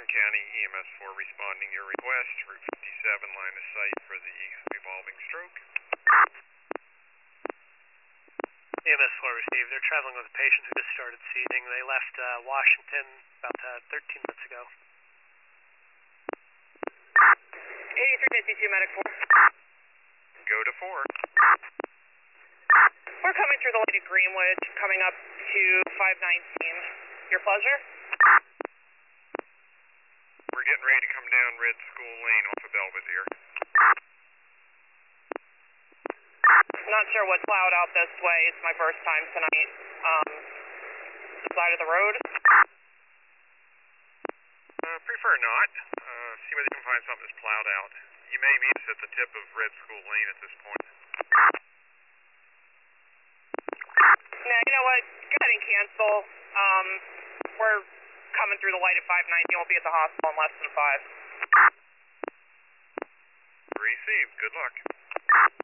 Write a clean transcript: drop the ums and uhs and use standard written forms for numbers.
County EMS 4 responding your request. Route 57 line of sight for the revolving stroke. EMS 4 received. They're traveling with a patient who just started seizing. They left Washington about 13 minutes ago. 8352 Medic 4. Go to 4. We're coming through the light at Greenwood, coming up to 519. Your pleasure? We're getting ready to come down Red School Lane off of Belvedere. Not sure what's loud out this way. It's my first time tonight. The side of the road? Prefer not. See whether you can find something that's plowed out. You may meet us at the tip of Red School Lane at this point. Nah, you know what? Go ahead and cancel. We're coming through the light at 590. We'll be at the hospital in less than 5. Received. Good luck.